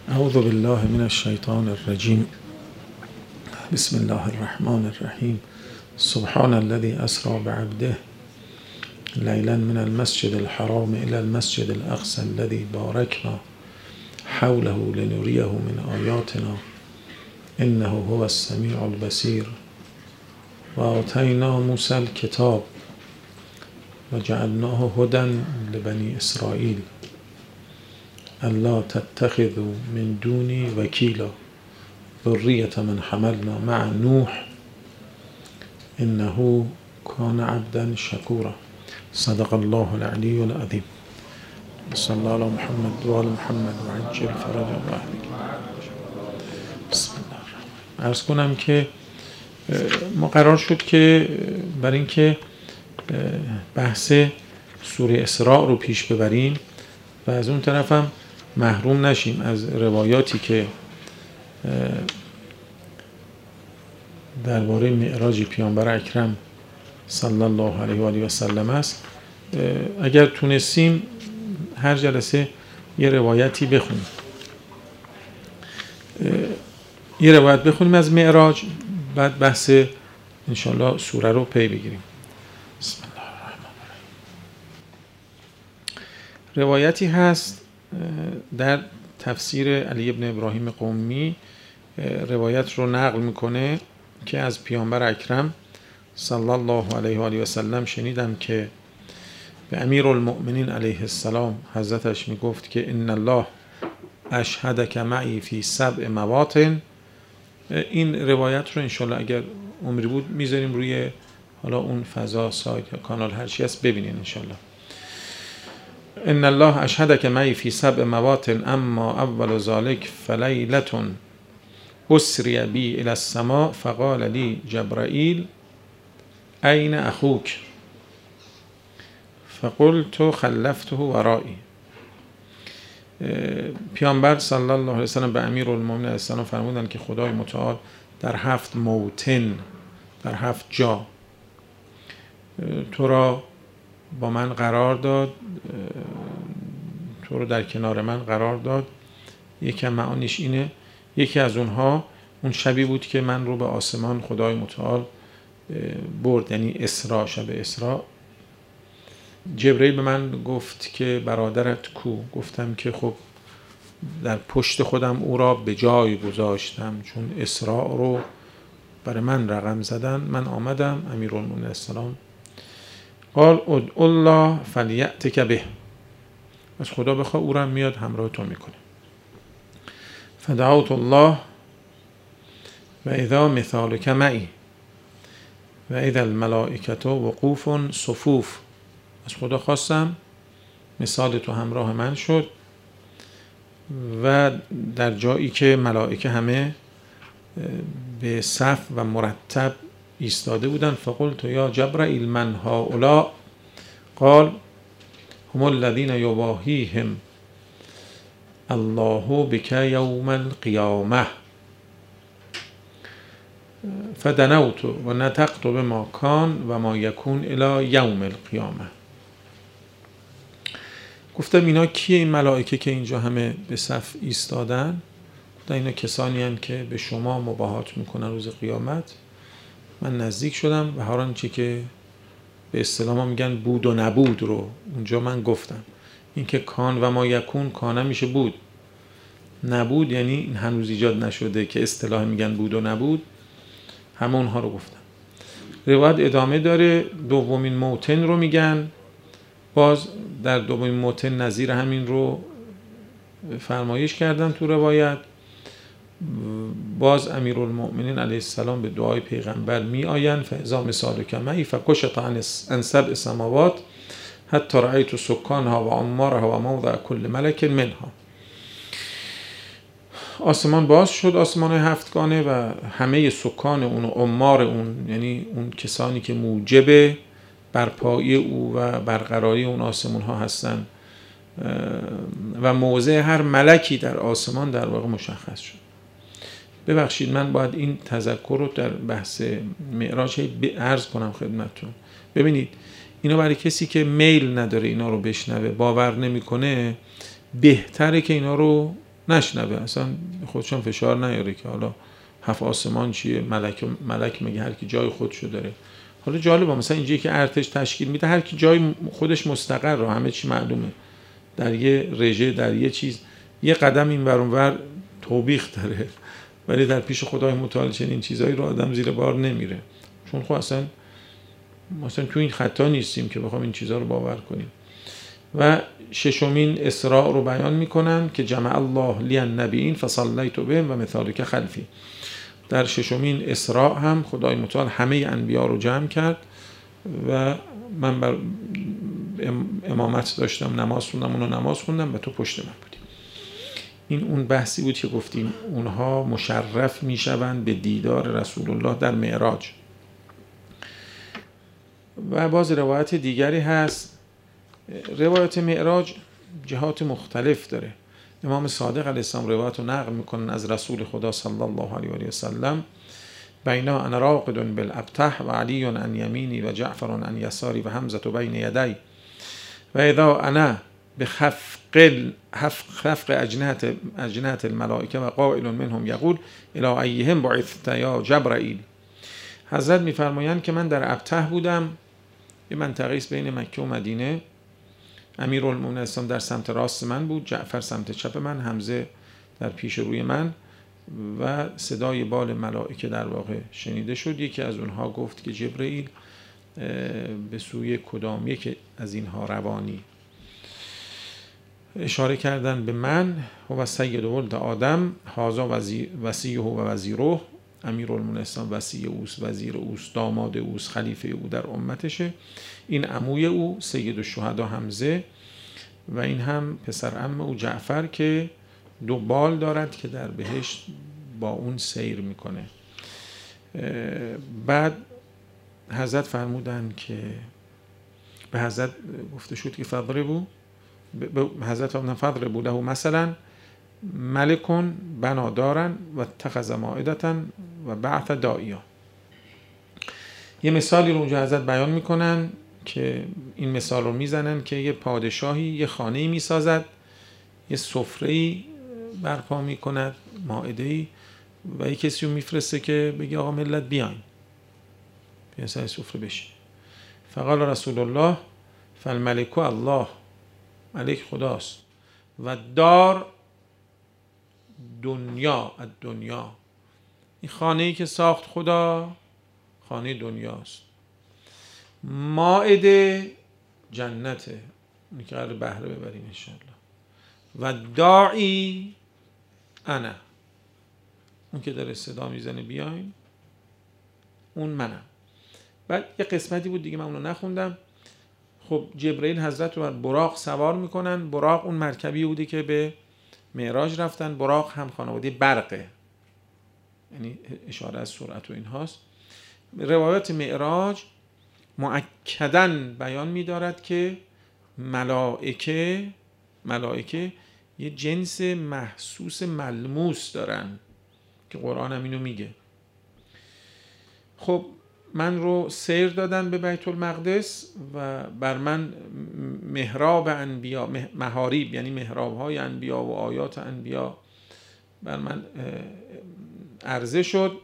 اعوذ بالله من الشیطان الرجیم. بسم الله الرحمن الرحیم. سبحان الذي اسرى بعبده لیلا من المسجد الحرام الى المسجد الاقصى الذي باركنا حوله لنريه من آیاتنا انه هو السمیع البصیر. و آتینا موسی الکتاب و جعلناه هدی لبنی اسرائیل الا تتخذوا من دونی وکیلا ذریة من حملنا مع نوح انه کان عبدا شکورا. صدق الله العلی العظیم. صلی الله علی محمد و آل محمد و عجل فرج الله. بسم الله الرحمن. عرض کنم که ما قرار شد که برای اینکه بحث سوره اسراء رو پیش ببریم و از اون طرف هم محروم نشیم از روایاتی که درباره معراج پیامبر اکرم صلی الله علیه و آله و سلم است، اگر تونستیم هر جلسه یه روایتی بخونیم، یه روایت بخونیم از معراج، بعد بحث انشاءالله سوره رو پی بگیریم. بسم الله الرحمن الرحیم. روایتی هست در تفسیر علی ابن ابراهیم قمی، روایت رو نقل میکنه که از پیامبر اکرم صلی الله علیه و آله و سلم شنیدم که به امیرالمؤمنین علیه السلام حضرتش میگفت که ان الله اشهدک معی فی 7 مواطن. این روایت رو انشالله اگر عمری بود میذاریم روی حالا اون فضا سایت یا کانال هر چی هست ببینین انشالله. ان الله اشهدک معی فی 7 مواطن اما اول ذلک فلیلة اسری بی الی السماء فقال لی جبرائیل این اخوک فقلت خلفته ورایی. پیامبر صلی الله علیه و سلم به امیرالمومنین علیه السلام فرمودن که خدای متعال در 7 موطن، در 7 جا تو را با من قرار داد، تو رو در کنار من قرار داد. یکی معانیش اینه، یکی از اونها اون شبی بود که من رو به آسمان خدای متعال برد، یعنی اسراء، شب اسراء. جبرئیل به من گفت که برادرت کو؟ گفتم که خب در پشت خودم او را به جای گذاشتم، چون اسراء رو برای من رقم زدن. من آمدم، امیرالمومنین علیه السلام قال ادعو الله فلیأتک به، از خدا بخواه او را میاد همراه تو میکنه. فدعوت الله و اذا مثالک معی و اذا الملائکة وقوف صفوف، از خدا خواستم مثال تو همراه من شد و در جایی که ملائکه همه به صف و مرتب ایستاده بودن. فقلت یا جبرائیل من هؤلاء؟ قال هم الذین یباهیهم الله بک یوم القیامه فدنوت و نطقت بما کان و ما یکون الی یوم القیامه. گفتم اینا کیه این ملائکه که اینجا همه به صف ایستادن؟ گفتم اینا کسانی هستند که به شما مباهات میکنن روز قیامت. من نزدیک شدم و هر آنچه که به اصطلاح ما میگن بود و نبود رو اونجا من گفتم. این که کان و ما یکون، کانه میشه بود، نبود یعنی این هنوز ایجاد نشده که اصطلاح میگن بود و نبود، همه اونها رو گفتم. روایت ادامه داره، دومین موطن رو میگن، باز در دومین موطن نظیر همین رو فرمایش کردن تو روایت. باز امیرالمؤمنین علیه السلام به دعای پیغمبر می آیند فاذا مثالک معی فکشط عن 7 سماوات حتی رأیت سکانها و عمارها و موضع کل ملک منها. آسمان باز شد، آسمان 7 گانه، و همه سکان اون و عمار اون، یعنی اون کسانی که موجب برپایی او و برقراری اون آسمان ها هستن و موضع هر ملکی در آسمان در واقع مشخص شد. ببخشید من باید این تذکر رو در بحث معراج عرض کنم خدمتتون. ببینید اینا برای کسی که میل نداره اینا رو بشنوه، باور نمیکنه، بهتره که اینا رو نشنوه، اصلا خودشان فشار نیاره که حالا 7 آسمان چیه، ملک مگه هر کی جای خودشو داره. حالا جالبه مثلا اینجایی که ارتش تشکیل میده هر کی جای خودش مستقر رو، همه چی معلومه، در یه رژه، در یه چیز، یه قدم این ور اون ور توبیخ داره، ولی در پیش خدای متعال چنین چیزایی رو آدم زیر بار نمیره، چون خب اصلا مثلا تو این خطا نیستیم که بخوام این چیزها رو باور کنیم. و ششمین اسراء رو بیان میکنن که جمع الله لی النبیین فصلیت بهم و مثالک خلفی. در ششمین اسراء هم خدای متعال همه انبیا رو جمع کرد و من بر امامت داشتم، نماز خوندم، اونو نماز خوندم و تو پشت من بودی. این اون بحثی بود که گفتیم اونها مشرف میشوند به دیدار رسول الله در معراج. و باز روایت دیگری هست، روایت معراج جهات مختلف داره. امام صادق علیه السلام روایت رو نقل میکنن از رسول خدا صلی الله علیه و سلم: بینا انا راقد بالابطح و علی عن یمینی و جعفر عن یساری و حمزه بین یدی و اذا انا بخفق اجنحه الملائکه و قائل منهم یقول الی ایهم بعثت یا جبرائیل. حضرت میفرمایند که من در ابطح بودم، یه منطقه است بین مکه و مدینه. امیرالمومنین در سمت راست من بود، جعفر سمت چپ من، حمزه در پیش روی من و صدای بال ملائکه در واقع شنیده شد. یکی از اونها گفت که جبرئیل به سوی کدام یک از اینها روانی؟ اشاره کردن به من و سید ولد آدم، هذا وصیه و وزیره، امیرالمومنین وصی اوست، وزیر اوست، داماد اوست، خلیفه او در امتشه. این عموی او سید الشهدا حمزه و این هم پسر عم او جعفر که 2 بال دارد که در بهشت با اون سیر میکنه. بعد حضرت فرمودن که به حضرت گفته شد که فضربو، به حضرت فرمودن فضربو له مثلا ملکون بنا دارن و اتخذ مائدتن و بعث داعیا. یه مثالی رو اونجا حضرت بیان میکنن که این مثال رو میزنن که یه پادشاهی یه خانه‌ای میسازد، یه سفره‌ای برپا میکند، مائده‌ای، و یه کسی رو میفرسته که بگه آقا ملت بیاین سر سفره بشین. فقال رسول الله فالملک الله، ملک خداست، و دار دنیا، الدنیا، این خانه‌ای که ساخت خدا خانه دنیاست، مائده جنته، اونی که قرار بهره ببریم انشاءالله، و داعی انا، اون که داره صدا میزنه بیاین اون منم. بعد یه قسمتی بود دیگه من اونو نخوندم. خب جبرئیل حضرت رو بر براق سوار میکنن. براق اون مرکبی بوده که به معراج رفتن. براق هم خانواده برقه، یعنی اشاره از سرعت و اینهاست. روایات معراج مؤکداً بیان می‌دارد که ملائکه یه جنس محسوس ملموس دارن که قرآن هم اینو میگه. خب من رو سیر دادن به بیت المقدس و بر من محراب انبیا، محاریب یعنی محراب‌های انبیا و آیات انبیا بر من عرضه شد.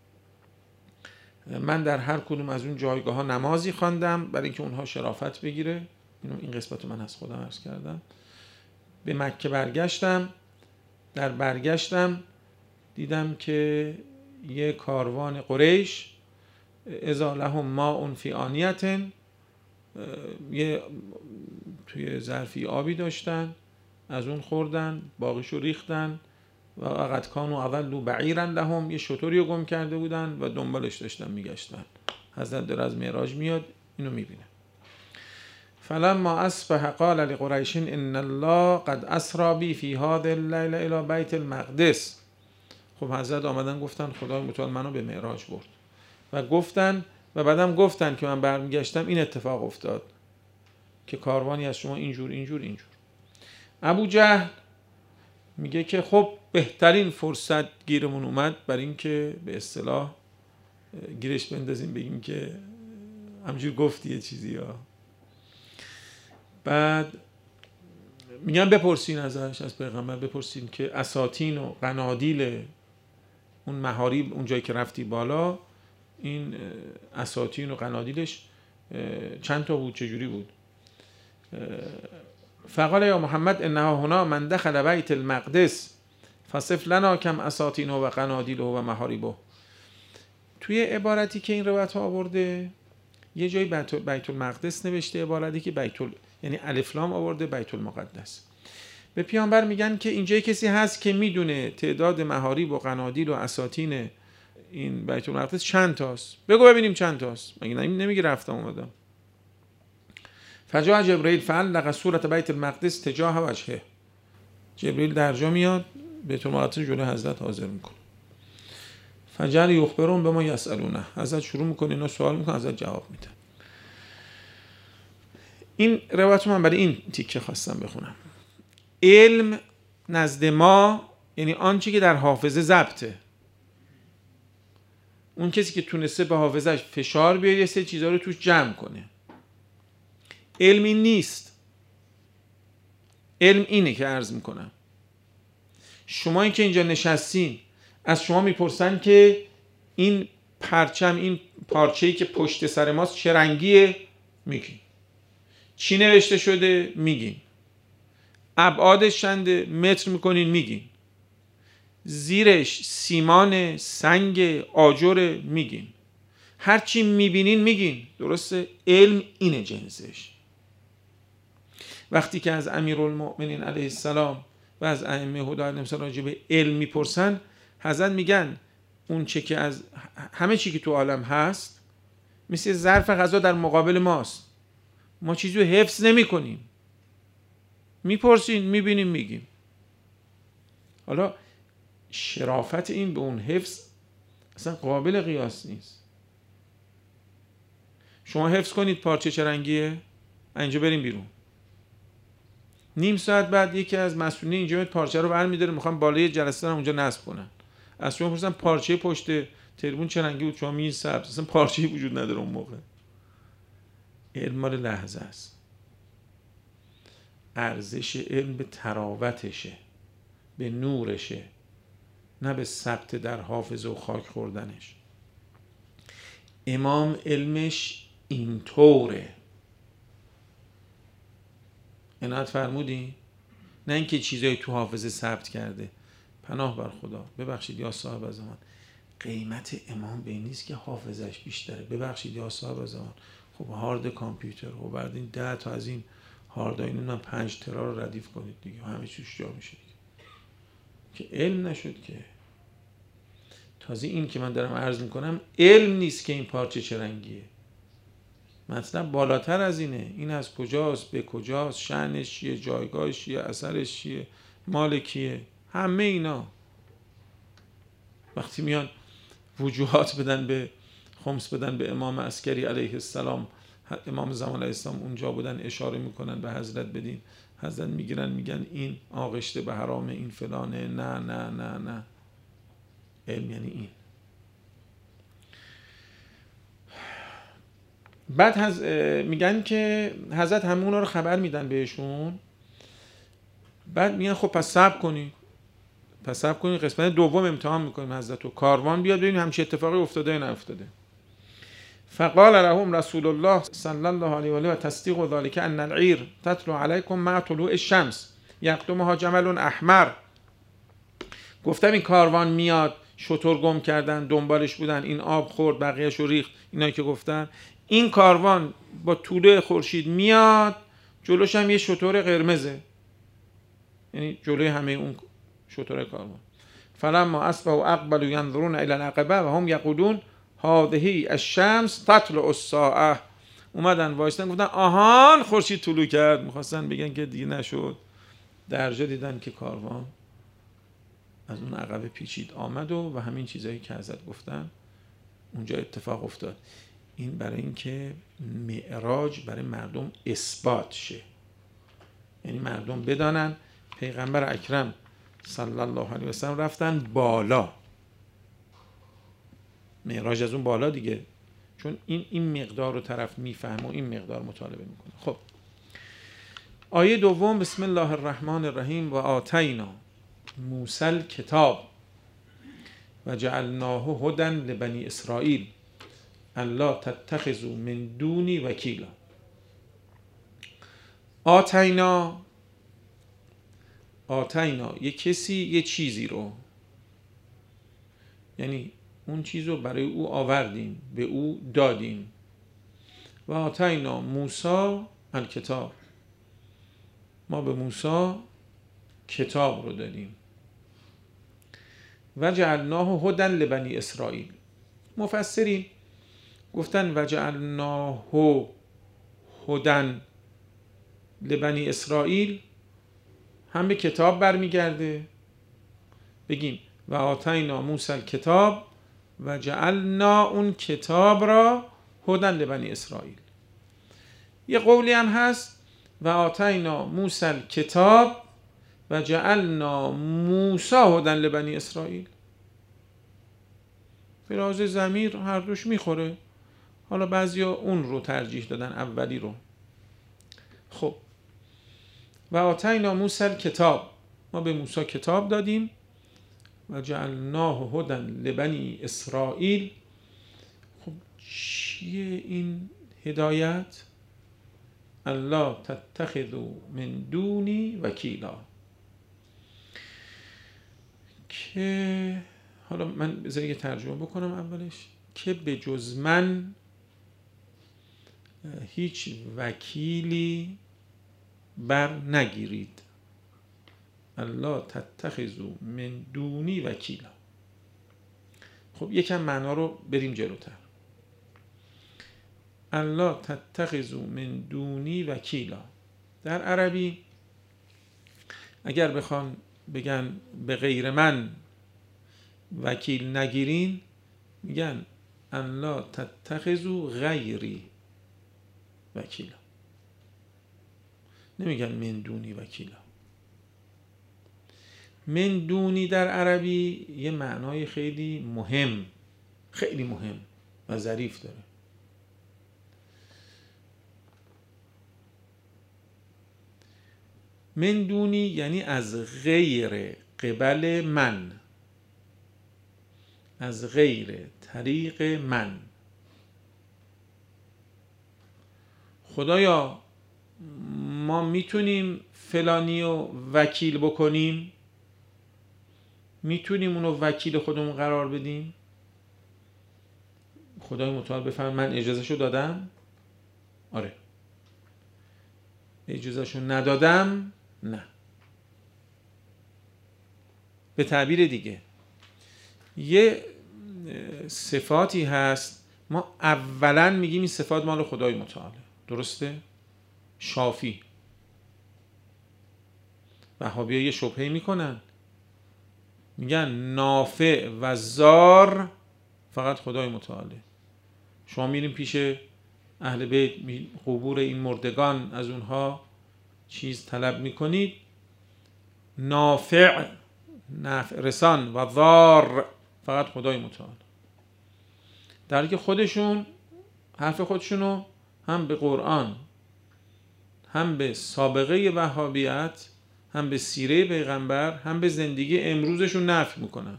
من در هر کدوم از اون جایگاه ها نمازی خواندم برای اینکه اونها شرافت بگیره. این قسمت من از خودم عرض کردم. به مکه برگشتم. در برگشتم دیدم که یه کاروان قریش اذا لهم ماء فی آنیة، یه توی ظرفی آبی داشتن، از اون خوردن، باقیشو ریختن. و قد کانوا اضلوا بعیرا لهم، یه شتری رو گم کرده بودن و دنبالش داشتن میگشتن. حضرت در از معراج میاد اینو میبینه. فلما اصبح قال لقریش ان الله قد اسرا بی فی هذا الليل الى بیت المقدس. خب حضرت آمدن گفتن خدای متعال منو به معراج برد و گفتن و بعدم گفتن که من برمیگشتم این اتفاق افتاد که کاروانی از شما اینجور. ابو جهل میگه که خب بهترین فرصت گیرمون اومد برای این که به اصطلاح گیرش بندازیم، بگیم که همجور گفتی یه چیزی ها. بعد میگن بپرسین ازش، از پیغمبر بپرسین که اساتین و قنادیل اون محاریب اون جایی که رفتی بالا، این اساتین و قنادیلش چند تا بود، چجوری بود؟ فقال یا محمد انها هنا من دخل بیت المقدس فصف لنا کم اساتینه و قنادیله و محاریبه. توی عبارتی که این روایت ها آورده یه جایی بیت المقدس نوشته، عبارتی که یعنی الف لام آورده بیت المقدس. به پیامبر میگن که اینجا کسی هست که میدونه تعداد محاریب و قنادیل و اساتین این بیت المقدس چند تاست؟ بگو ببینیم چند تاست. مگه نمیگی رفتم اومدم؟ فجاء جبرئیل فعلق صورت بیت المقدس تجاه وجهه. جبرئیل درجا میاد بیت المقدس جلوی حضرت حاضر میکنه. فجعل یخبرون بما یسالونه، حضرت شروع میکنه اینا سوال میکنه، حضرت جواب میده. این روایت من برای این تیکه خواستم بخونم. علم نزد ما یعنی آنچه که در حافظه ضبطه. اون کسی که تونسته به حافظش فشار بیاره یه سری چیزا رو توش جمع کنه. علم این نیست. علم اینه که عرض میکنم. شما این که اینجا نشستین از شما میپرسن که این پرچم، این پارچه‌ای که پشت سر ماست چه رنگیه؟ میگین. چی نوشته شده؟ میگین. ابعادش چنده؟ متر میکنین میگین. زیرش سیمان، سنگ، آجر میگین. هر چی میبینین میگین. درسته؟ علم اینه جنسش. وقتی که از امیرالمؤمنین علیه السلام و از ائمه هدی علیهم السلام راجع به علم میپرسن، حضرت میگن اون چه که از همه چی که تو عالم هست مثل ظرف غذا در مقابل ماست. ما چیزی رو حفظ نمی کنیم. میپرسین میبینیم میگیم. حالا شرافت این به اون حفظ اصلا قابل قیاس نیست. شما حفظ کنید پارچه چه رنگیه؟ اینجا بریم بیرون. نیم ساعت بعد یکی از مسئولین اینجا پارچه رو برمی‌داره، میخوام بالای جلسه رو اونجا نصب کنن. از شما پرسیدن پارچه پشت تریبون چه رنگی بود؟ شما میگین سبز. اصلا پارچه‌ای وجود نداره اون موقع. علم مال لحظه است. ارزش علم به تراوتشه، به نورشه، نه به ثبت در حافظه و خاک خوردنش. امام علمش اینطوره. عنایت فرمودی؟ نه اینکه چیزایی تو حافظه ثبت کرده. پناه بر خدا. ببخشید یا صاحب زمان، قیمت امام به این نیست که حافظش بیشتره. ببخشید یا صاحب زمان، خب هارد کامپیوتر و بعد این 10 تا از این هاردای من 5 ترا رو ردیف کنید دیگه، همه چیش جا میشه دیگه. که علم نشد که. تازه این که من دارم عرض میکنم علم نیست که این پارچه چه رنگیه. مطلب بالاتر از اینه. این از کجاست، به کجاست، شأنش چیه، جایگاهش چیه، اثرش چیه، مال کیه، همه اینا. وقتی میان وجوهات بدن به خمس بدن به امام عسکری علیه السلام، امام زمان علیه السلام اونجا بودن، اشاره میکنن به حضرت بدین، حضرت میگیرن میگن این آغشته به حرام، این فلانه. نه نه نه نه. علم یعنی این. بعد میگن که حضرت همون رو خبر میدن بهشون. بعد میگن خب پس صبر کنید. قسمت دوم امتحان میکنیم حضرت رو. کاروان بیاد ببینیم همچین اتفاقی افتاده یا نیفتاده. فقال لهم رسول الله صلی الله علیه و آله و تصدیق ذلك ان العیر تطلع علیکم مع طلوع الشمس یقدمها جمل احمر. گفتم این کاروان میاد، شتر گم کردن دنبالش بودن، این آب خورد بقیه‌اش رو ریخت، اینایی که گفتن. این کاروان با طلوع خورشید میاد، جلوش هم یه شتر قرمزه، یعنی جلوی همه اون شتر کاروان. فلما اصبحوا اقبلوا ينظرون الى العقبه و هم یقولون هذه الشمس تطلع الساعه. اومدن وایستن گفتن آهان خورشید طلوع کرد. میخواستن بگن که دیگه نشد. درجا دیدن که کاروان از اون عقبه پیچید آمد و همین چیزایی که حضرت گفتن اونجا اتفاق افتاد. این برای اینکه معراج برای مردم اثبات شه، یعنی مردم بدانن پیغمبر اکرم صلی الله علیه و سلم رفتن بالا. معراج از اون بالا دیگه، چون این مقدار رو طرف میفهمه و این مقدار مطالبه میکنه. خب آیه دوم: بسم الله الرحمن الرحیم و آتینا موسی الکتاب و جعلناه هدی لبنی اسرائیل الا تتخذوا من دونی وکیلا. آتینا یه کسی یه چیزی رو، یعنی اون چیز رو برای او آوردیم، به او دادیم. و آتینا موسی الکتاب، ما به موسی کتاب رو دادیم. و جعلناه هدی لبنی اسرائیل، مفسرین گفتن و جعلناه هدی لبنی اسرائیل هم به کتاب برمیگرده، بگیم و آتینا موسی الکتاب و جعلنا اون کتاب را هدی لبنی اسرائیل. یه قولی هم هست و آتینا موسی الکتاب و جعلنا موسی هدی لبنی اسرائیل. فراز ضمیر هر دوش میخوره، حالا بعضیا اون رو ترجیح دادن، اولی رو. خب و آتینا موسی الکتاب، ما به موسی کتاب دادیم. و جعلناه هدی لبنی اسرائیل. خب چیه این هدایت؟ الا تتخذوا من دونی وکیلا، که حالا من بذار یه ترجمه بکنم اولش، که به جز من هیچ وکیلی بر نگیرید. الا تتخذوا من دونی وکیلا. خب یکم معنا رو بریم جلوتر. الا تتخذوا من دونی وکیلا، در عربی اگر بخوان بگن به غیر من وکیل نگیرین، میگن الا تتخذوا غیری وکیلا، نمیگن من دونی وکیلا. من دونی در عربی یه معنای خیلی مهم و ظریف داره. من دونی یعنی از غیر قبل من، از غیر طریق من. خدایا ما میتونیم فلانی رو وکیل بکنیم؟ میتونیم اونو وکیل خودمون قرار بدیم؟ خدای متعال بفرماید من اجازهشو دادم؟ آره. اجازهشو ندادم؟ نه. به تعبیر دیگه یه صفاتی هست ما اولا میگیم این صفات مال خدای متعاله، درسته؟ شافی. وهابی‌ها یه شبهه‌ای میکنن، میگن نافع و ضار فقط خدای متعاله. شما میرین پیش اهل بیت، قبور این مردگان، از اونها چیز طلب میکنید، نافع رسان و ضار فقط خدای متعال، در حالی که خودشون حرف خودشونو هم به قرآن، هم به سابقه وهابیت، هم به سیره پیغمبر، هم به زندگی امروزشون نفی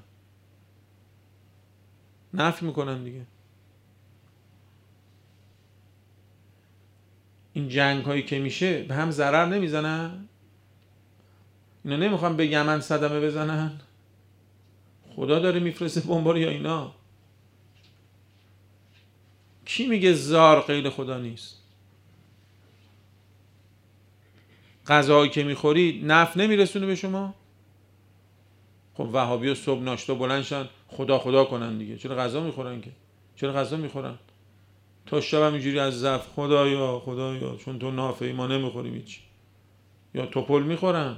میکنن دیگه. این جنگ هایی که میشه به هم ضرر نمیزنن؟ اینا نمیخوان به یمن صدمه بزنن؟ خدا داره میفرسته بمبار یا اینا؟ کی میگه زار غیر خدا نیست؟ غذایی که میخورید نفع نمیرسونه به شما؟ خب وهابی ها صبح ناشتا بلندشن خدا کنن دیگه، چرا غذا میخورن؟ که چرا غذا میخورن؟ تا شب هم اینجوری از ضعف خدایا چون تو نافعی ما نمیخوریم هیچ. یا توپل میخورن،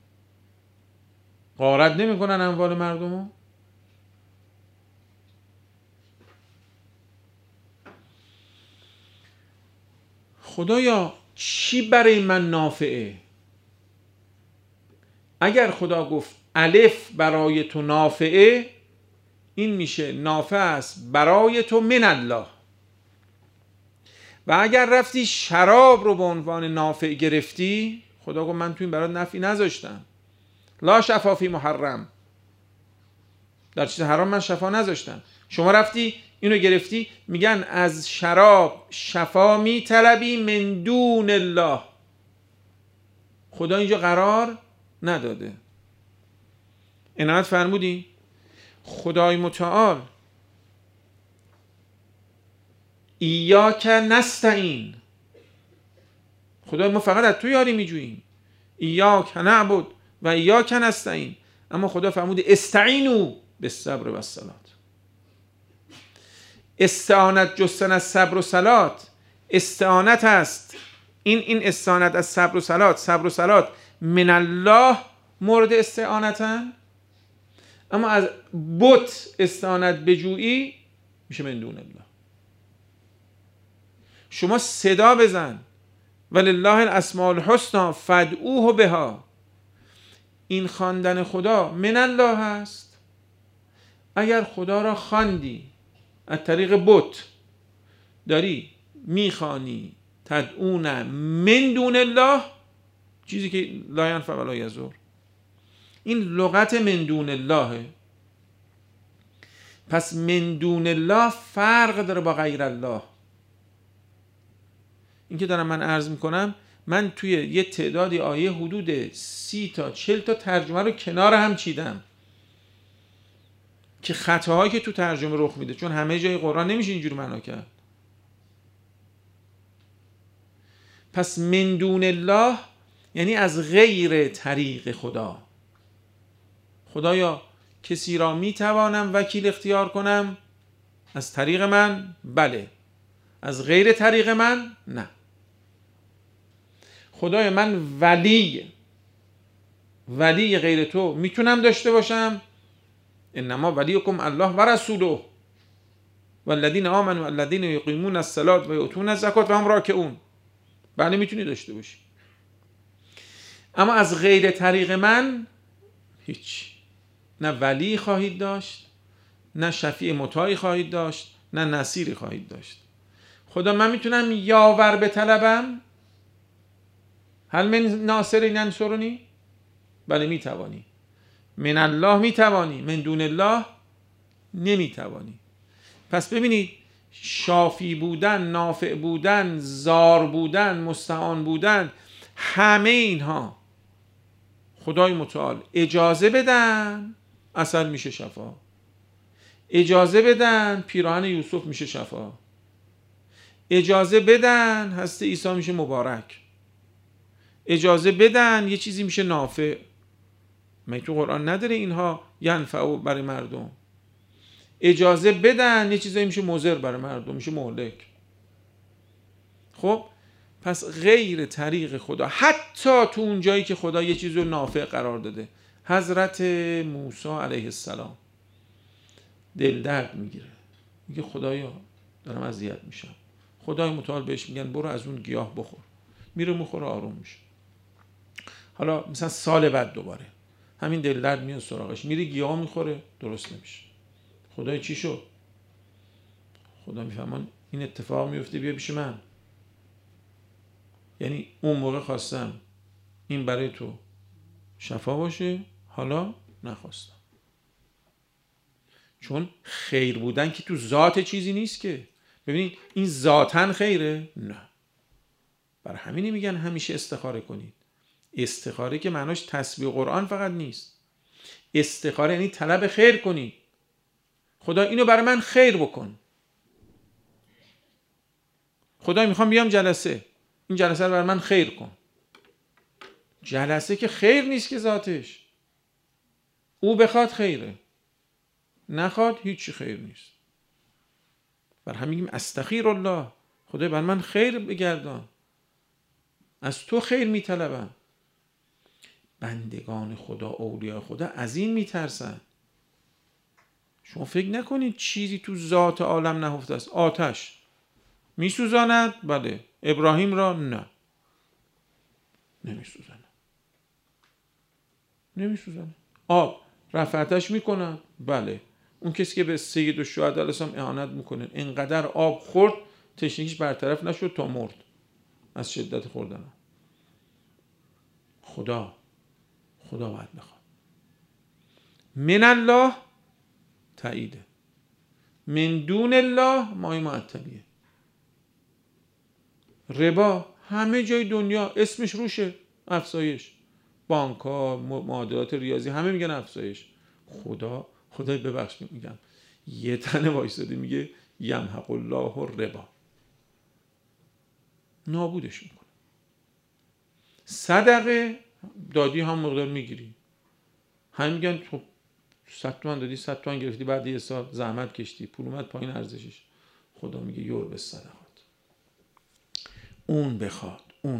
غارت نمیکنن اموال مردمو. خدایا چی برای من نافعه؟ اگر خدا گفت الف برای تو نافعه، این میشه نافع است برای تو من الله. و اگر رفتی شراب رو به عنوان نافع گرفتی، خدا گفت من تو این برات نفی نذاشتم. لا شفا فی محرم، در چیز حرام من شفا نذاشتم. شما رفتی اینو گرفتی، میگن از شراب شفا میطلبی من دون الله. خدا اینجا قرار نداده. عنایت فرمودی؟ خدای متعال ایاک نستعین، خدای ما فقط از تو یاری میجوییم. ایاک نعبد و ایاک نستعین، اما خدا فرمود استعینوا بالصبر و الصلات. استعانت جستن از صبر و صلات استعانت است. این استعانت از صبر و صلات، صبر و صلات من الله مورد استعانتن، اما از بت استعانت بجویی میشه من دون الله. شما صدا بزن ولله الاسماء الحسنی فادعوه بها، این خواندن خدا من الله هست. اگر خدا را خواندی از طریق بت، داری میخوانی تدعون من دون الله، چیزی که لا ینفع ولا یضر، این لغت من دون الله. پس من دون الله فرق داره با غیر الله. این که دارم من عرض میکنم، من توی یه تعدادی آیه حدود 30 تا 40 تا ترجمه رو کنار هم چیدم که خطاهایی که تو ترجمه رخ میده، چون همه جای قرآن نمیشه اینجوری معنا کرد. پس من دون الله یعنی از غیر طریق خدا. خدایا کسی را میتوانم وکیل اختیار کنم از طریق من؟ بله. از غیر طریق من؟ نه. خدایا من ولی غیر تو میتونم داشته باشم؟ انما ولیکم الله و رسوله والذین آمنوا والذین یقیمون الصلاة و یؤتون الزکات و هم راکعون. بله میتونی داشته باشی، اما از غیر طریق من هیچ. نه ولی خواهید داشت، نه شفیع مطاعی خواهید داشت، نه نصیری خواهید داشت. خدا من میتونم یاور بطلبم؟ هل من ناصر ینصرنی؟ بله میتوانی. من الله میتوانی، من دون الله نمیتوانی. پس ببینید شافی بودن، نافع بودن، زار بودن، مستعان بودن، همه اینها خدای متعال اجازه بدن عسل میشه شفا، اجازه بدن پیراهن یوسف میشه شفا، اجازه بدن هست عیسی میشه مبارک، اجازه بدن یه چیزی میشه نافع. من تو قرآن نداره اینها ینفعو برای مردم؟ اجازه بدن یه چیزایی میشه مضر برای مردم، میشه مهلک. خب پس غیر طریق خدا، حتی تو اون جایی که خدا یه چیز رو نافع قرار داده، حضرت موسی علیه السلام دل درد میگیره، میگه خدایا دارم اذیت میشم. خدای متعال بهش میگن برو از اون گیاه بخور، میره میخوره آروم میشه. حالا مثلا سال بعد دوباره همین دل درد میاد سراغش، میره گیاه میخوره درست نمیشه. خدای چی شد؟ خدا میفهمان این اتفاق میفته بیا پیش من. یعنی اون موقع خواستم این برای تو شفا باشه، حالا نخواستم. چون خیر بودن که تو ذات چیزی نیست که. ببینید این ذاتن خیره؟ نه. برای همینی میگن همیشه استخاره کنید. استخاره که معناش تسبیح قرآن فقط نیست. استخاره یعنی طلب خیر کنید. خدا اینو برای من خیر بکن. خدا میخوام بیام جلسه، این جلسه رو برای من خیر کن. جلسه که خیر نیست که ذاتش، او بخواد خیره، نخواد هیچی خیر نیست. بر همین میگیم استخیر الله، خدا بر من خیر بگردان، از تو خیر میطلبم. بندگان خدا، اولیاء خدا از این میترسن. شما فکر نکنید چیزی تو ذات عالم نهفته است. آتش میسوزاند؟ بله. ابراهیم را نه، نمیسوزاند. آب رفعتش میکنند؟ بله. اون کسی که به سید الشهدا علیه السلام اهانت میکنه اینقدر آب خورد تشنگیش برطرف نشد تا مرد از شدت خوردن. خدا باید بخواد. من الله تاییده، من دون الله مای معطلیه. ربا همه جای دنیا اسمش روشه، افزایش. بانک ها، معادلات ریاضی، همه میگن افزایش. خدای ببخش میگم، یه تنه وایساده میگه یمحق الله الربا، نابودش میکنه. صدقه دادی هم مقدار میگیری، همه میگن خب 100 تومن دادی، 100 تومن گرفتی، بعد یه سال زحمت کشتی، پول اومد پایین ارزشش. خدا میگه یربی صدقات، اون بخواد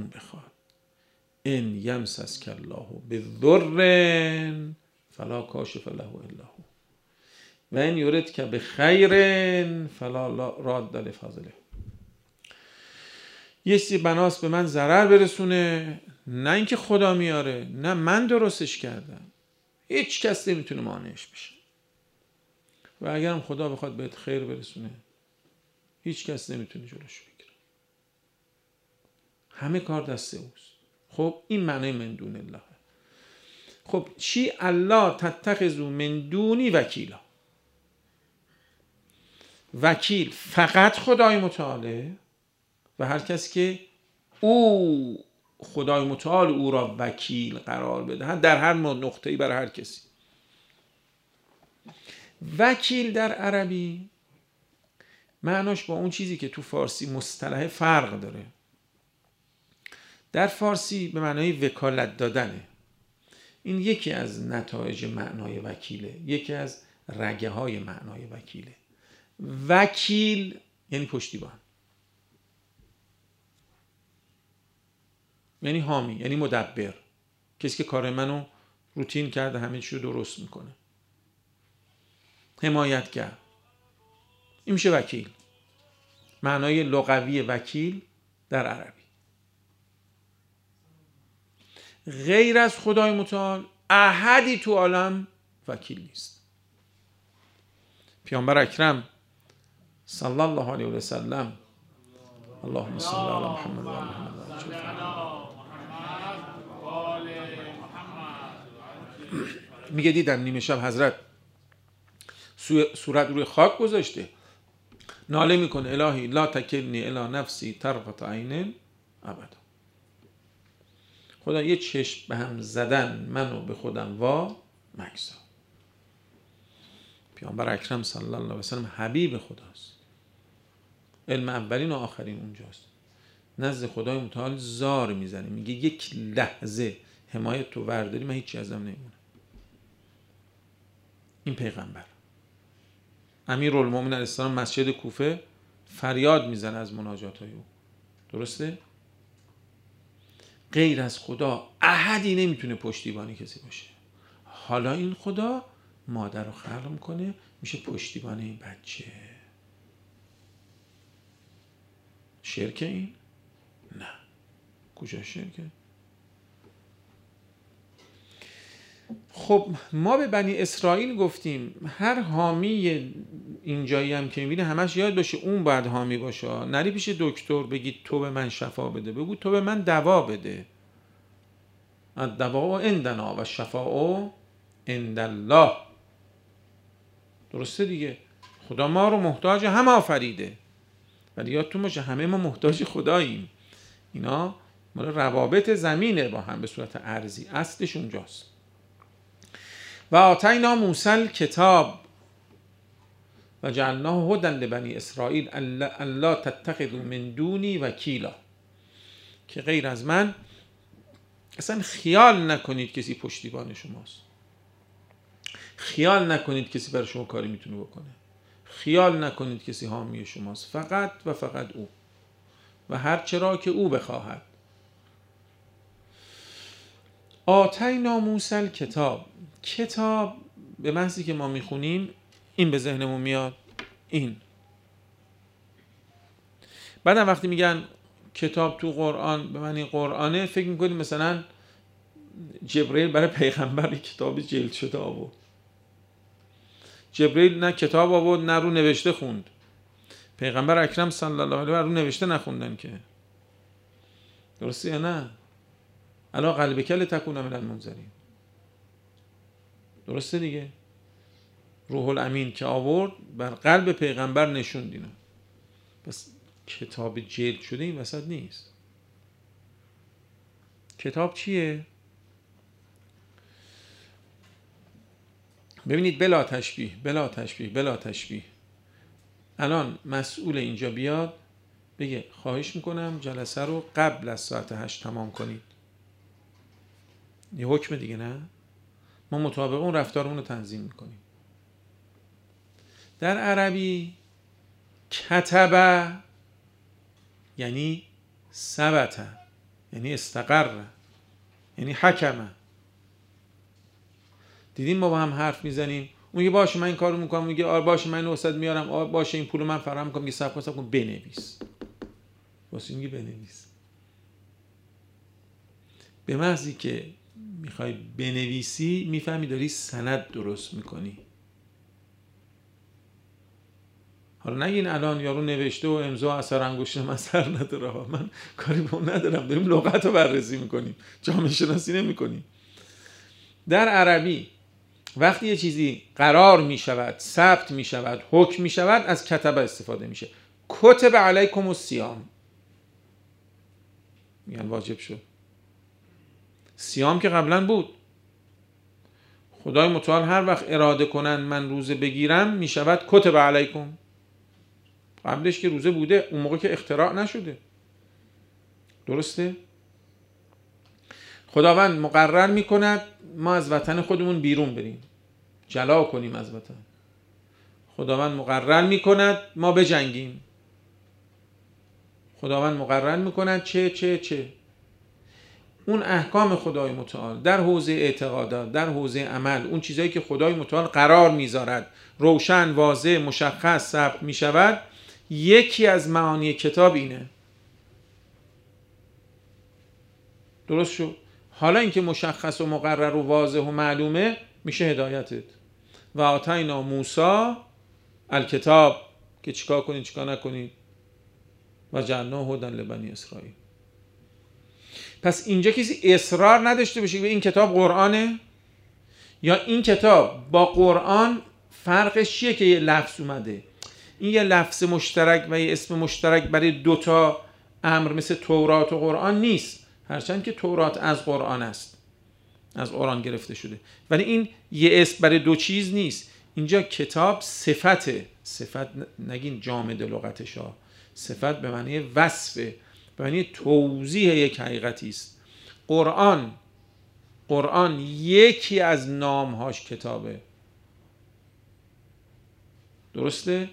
ان یمسسک الله بضر فلا کاشف له الا هو و ان یردک بخیر فلا راد لفضله. یه چیزی بناست به من ضرر برسونه، نه اینکه خدا میاره، نه من درستش کردم، هیچ کس نمیتونه مانعش بشه. و اگرم خدا بخواد بهت خیر برسونه، هیچ کس نمیتونه جلوش بگیره. همه کار دست اوست. خب این معنی من دون الله. خب چی؟ الله تتخذوا من دونی وکیلا. وکیل فقط خدای متعاله و هر کسی که او خدای متعال او را وکیل قرار بده در هر نقطه‌ای برای هر کسی. وکیل در عربی معناش با اون چیزی که تو فارسی مصطلح فرق داره. در فارسی به معنای وکالت دادنه. این یکی از نتایج معنای وکیله، یکی از رگه های معنای وکیله. وکیل یعنی پشتیبان، یعنی حامی، یعنی مدبر، کسی که کار منو روتین کرده، همه چیو درست میکنه. حمایتگر، این میشه وکیل. معنای لغوی وکیل در عربی. غیر از خدای متعال احدی تو عالم وکیل نیست. پیامبر اکرم صلی الله علیه و سلم، اللهم صل علی محمد و آل محمد، میگه دیدم نیمه شب حضرت صورت روی خاک گذاشته، ناله میکنه الهی لا تکلنی الی نفسی طرفت عین ابدا. خدا یه چشم به هم زدن منو به خودم وا مگذار. پیامبر اکرم صلی الله علیه و سلم حبیب خداست، علم اولین و آخرین اونجاست. نزد خدای متعال زار میزنه، میگه یک لحظه حمایت تو ورداری من هیچی ازم نمیمونه. این پیغمبر امیرالمومنین علیه السلام مسجد کوفه فریاد میزنه از مناجاتای او. درسته؟ غیر از خدا احدی نمیتونه پشتیبانی کسی باشه. حالا این خدا مادر رو خلق میکنه میشه پشتیبان این بچه. شرکه این؟ نه. کجا شرکه؟ خب ما به بنی اسرائیل گفتیم هر حامی اینجایی هم که میبینه همش یاد باشه اون باید حامی باشه. نری پیش دکتر بگی تو به من شفا بده، بگو تو به من دوا بده. الدواء عندنا و شفاء عند الله. درسته دیگه؟ خدا ما رو محتاج هم آفریده، ولی یادتون باشه همه ما محتاج خداییم. اینا مال روابط زمینه با هم به صورت ارضی، اصلش اونجاست. و آتینا موسی الکتاب و جعلناه هدی لبنی اسرائیل الا تتخذوا من دونی وکیلا، که غیر از من اصلا خیال نکنید کسی پشتیبان شماست، خیال نکنید کسی برای شما کاری میتونه بکنه، خیال نکنید کسی حامی شماست، فقط و فقط او و هر چرا که او بخواهد. آتینا موسی الکتاب، کتاب به محضی که ما میخونیم این به ذهنمون میاد. این بعدم وقتی میگن کتاب تو قرآن به معنی قرآنه، فکر میکنیم مثلا جبرئیل برای پیغمبر کتاب جلد شده آورد. جبرئیل نه کتاب آورد نه رو نوشته خوند. پیغمبر اکرم صلی الله علیه و رو نوشته نخوندن که. درسته یا نه؟ علی قلبک لتکون من المنذرین. درسته دیگه؟ روح الامین که آورد بر قلب پیغمبر نشوند اینا. بس کتاب جلد شده این وسط نیست. کتاب چیه؟ ببینید بلا تشبیه. الان مسئول اینجا بیاد بگه خواهش میکنم جلسه رو قبل از ساعت 8 تمام کنید. یه حکم دیگه نه؟ ما مطابق اون رفتارمون رو تنظیم میکنیم. در عربی کتب یعنی ثبت، یعنی استقر، یعنی حکم. دیدیم ما با هم حرف میزنیم، اون میگه باشه من این کارو میکنم، میگه آره باشه من استاد میارم، آره باشه این پولو من فراهم میکنم، میگه صبر کن بنویس. واسه میگه بنویس. به محضی که میخوای بنویسی میفهمی داری سند درست میکنی. حالا نگین الان یارو نوشته و امضا اثر انگشت من سر نداره، من کاری به اون ندارم، داریم لغت رو بررسی میکنیم، جامعه شناسی نمیکنیم. در عربی وقتی یه چیزی قرار میشود، ثبت میشود، حکم میشود، از کتب استفاده میشه. کتب علیکم الصیام، میگن واجب شد. صیام که قبلا بود. خدای متعال هر وقت اراده کنن من روزه بگیرم میشود کتب علیکم. قبلش که روزه بوده، اون موقع که اختراع نشده. درسته؟ خداوند مقرر میکند ما از وطن خودمون بیرون بریم، جلا کنیم از وطن. خداوند مقرر میکند ما بجنگیم. خداوند مقرر میکند چه اون احکام خدای متعال در حوزه اعتقادات، در حوزه عمل، اون چیزایی که خدای متعال قرار میذارد، روشن، واضح، مشخص ثبت میشود. یکی از معانی کتاب اینه. درست شد؟ حالا اینکه مشخص و مقرر و واضح و معلومه میشه هدایتت. و آتینا موسی الکتاب، که چیکار کنید چیکار نکنید. و جعلناه هدی لبنی اسرائیل. پس اینجا کسی اصرار نداشته باشه به این کتاب قرآنه یا این کتاب با قرآن فرقش چیه که یه لفظ اومده. این یه لفظ مشترک و یه اسم مشترک برای دوتا امر مثل تورات و قرآن نیست، هرچند که تورات از قرآن است، از قرآن گرفته شده، ولی این یه اسم برای دو چیز نیست. اینجا کتاب صفته، صفت نگین جامد لغتش ها، صفت به معنی وصفه، به معنی توضیح یک حقیقتی است. قرآن یکی از نامهاش کتابه. درسته؟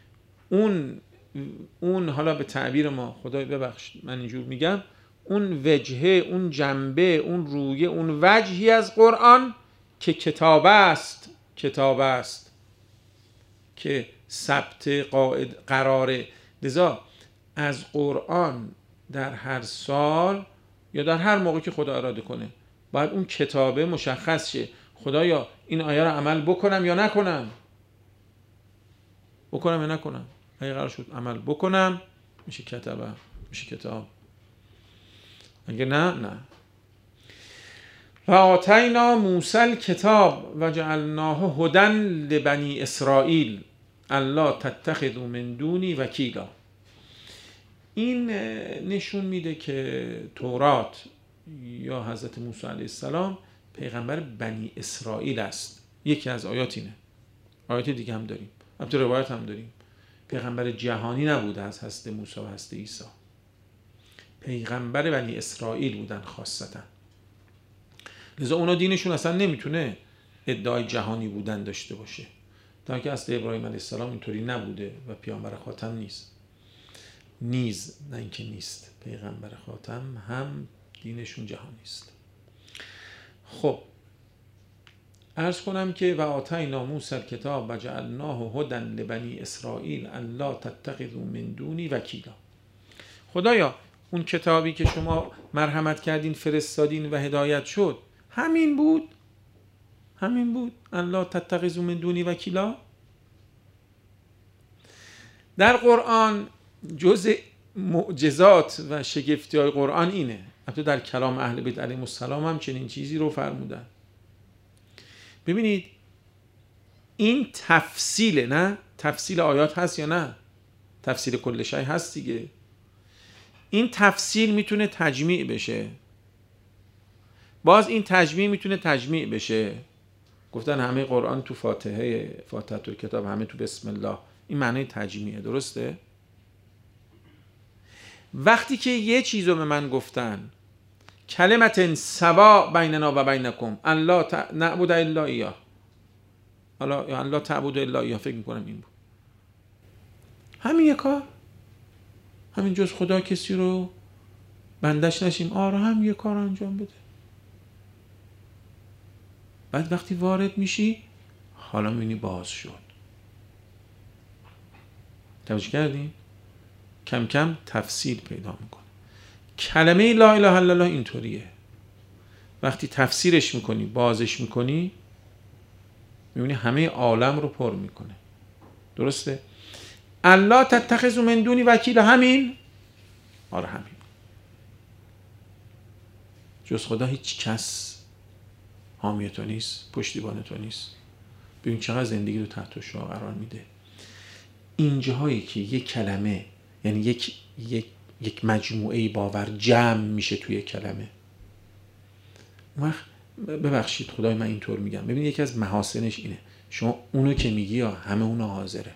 اون حالا به تعبیر ما، خدای ببخشید من اینجور میگم، اون وجهه، اون جنبه، اون رویه، اون وجهی از قرآن که کتاب است که ثبت قراره. لذا از قرآن در هر سال یا در هر موقع که خدا اراده کنه باید اون کتابه مشخص شه. خدایا این آیه رو عمل بکنم یا نکنم، بکنم یا نکنم. اگه قرار شد عمل بکنم میشه کتابه، میشه کتاب. اگه نه. و آتینا موسی الکتاب و جعلناه هدی لبنی اسرائیل الا تتخذوا من دونی وکیلا. این نشون میده که تورات یا حضرت موسی علیه السلام پیغمبر بنی اسرائیل است. یکی از آیات اینه. آیات دیگه هم داریم، البته روایت هم داریم. پیغمبر جهانی نبوده از حضرت موسی و حضرت عیسی، پیغمبر بنی اسرائیل بودن خاصتا. لذا اونا دینشون اصلا نمیتونه ادعای جهانی بودن داشته باشه، تا که اصل ابراهیم علیه السلام اینطوری نبوده و پیامبر خاتم نیست. نه اینکه نیست، پیغمبر خاتم هم دینشون جهانی است. خب عرض کنم که و آتینا موسی الکتاب و جعلناه هدی لبنی اسرائیل الا تتخذوا من دونی وکیلا. خدایا اون کتابی که شما مرحمت کردین فرستادین و هدایت شد همین بود الا تتخذوا من دونی وکیلا. در قرآن جز معجزات و شگفتی های قرآن اینه. البته در کلام اهل بیت علیهم السلام هم چنین چیزی رو فرمودن. ببینید این تفصیل، نه تفصیل آیات هست یا نه؟ تفصیل کل شیء هست دیگه. این تفصیل میتونه تجمیع بشه، باز این تجمیع میتونه تجمیع بشه. گفتن همه قرآن تو فاتحه کتاب همه تو بسم الله، این معنی تجمیعه، درسته؟ وقتی که یه چیزو به من گفتن کلمت سوا بیننا و بینکم ان لا نعبد الا ایاه، حالا ان لا تعبد الا ایاه فکر میکنم این بود، همین یه کار، همین جز خدا کسی رو بندش نشیم، آره هم یه کار انجام بده. بعد وقتی وارد میشی حالا میبینی باز شد. توجه کردین؟ کم کم تفصیل پیدا میکنه. کلمه لا اله الا الله اینطوریه، وقتی تفسیرش میکنی بازش میکنی میبینی همه عالم رو پر میکنه، درسته؟ الله تتخذوا من دونی وکیل، همین، آره همین، جز خدا هیچ کس حامی تو نیست، پشتیبان تو نیست. ببین چقدر زندگی رو تحت شعاع قرار میده. اینجاهایی که یک کلمه، یعنی یک مجموعه باور جمع میشه توی کلمه، ببخشید خدای من اینطور میگم، ببین یکی از محاسنش اینه، شما اونو که میگی یا همه اونو حاضره.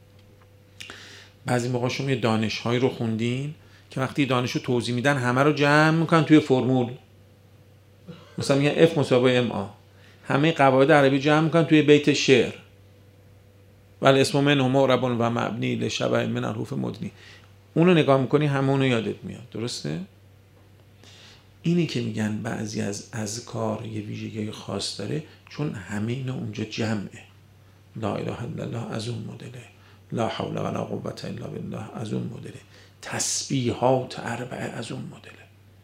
بعضی موقع شما یه دانش‌هایی رو خوندین که وقتی دانشو توضیح میدن همه رو جمع میکنن توی فرمول، مثلا میگن F = MA، همه قواعد عربی جمع میکنن توی بیت شعر، ولی اسم منه معرب و مبنی لشبه من الحروف مدنی، اونو نگاه میکنی همه اونو یادت میاد، درسته؟ اینی که میگن بعضی از اذکار یه ویژگی خاص داره چون همه اینا اونجا جمعه. لا اله الا الله از اون مدله، لا حول ولا قوة الا بالله از اون مدله، تسبیحات اربعه از اون مدله.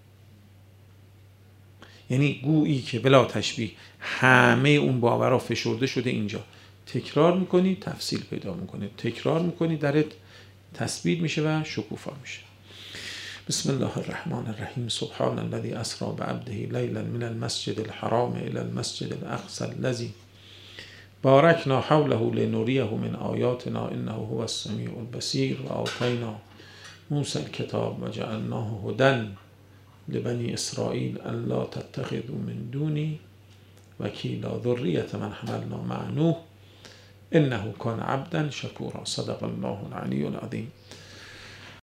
یعنی گویی که بلا تشبیه همه اون باورها فشرده شده اینجا، تکرار میکنی تفصیل پیدا میکنه، تکرار میکنی درت تثبیت میشه و شکوفا میشه. بسم الله الرحمن الرحیم. سبحان الذي اسرى بعبده لیلا من المسجد الحرام الى المسجد الاقصى الذي باركنا حوله لنريه من آیاتنا انه هو السمیع البصیر و آتینا موسی الکتاب و جعلناه هدی لبنی اسرائیل ان لا تتخذوا من دونی وکیلا ذریة من حملنا مع نوح انه کان عبدا شکورا. صدق الله العلی العظیم.